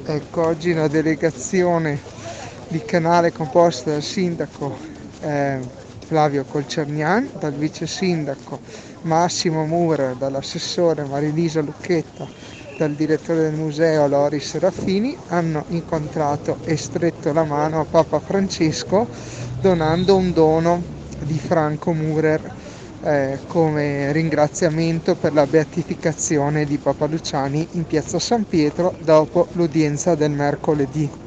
Ecco, oggi una delegazione di Canale composta dal sindaco eh, Flavio Colcernian, dal vice sindaco Massimo Mura, dall'assessore Marilisa Lucchetta, dal direttore del museo Loris Serafini hanno incontrato e stretto la mano a Papa Francesco donando un dono di Franco Murer come ringraziamento per la beatificazione di Papa Luciani in piazza San Pietro dopo l'udienza del mercoledì.